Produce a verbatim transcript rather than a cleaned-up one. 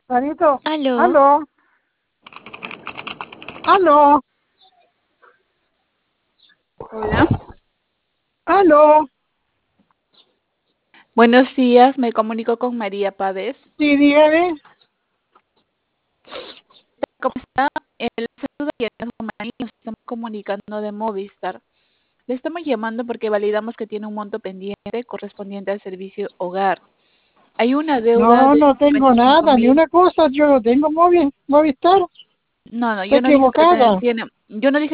Sarito, Aló, aló, aló, Hola. aló, buenos días, me comunico con María Pávez. sí, dígame. ¿Cómo está? El saludo y María, nos estamos comunicando de Movistar. Le estamos llamando porque validamos que tiene un monto pendiente correspondiente al servicio hogar. Hay una deuda No, de no cincuenta tengo y cinco nada, ni mil. una cosa, yo no tengo móvil, Movistar, No, no, está yo no dije que te- equivocada. tiene, yo no dije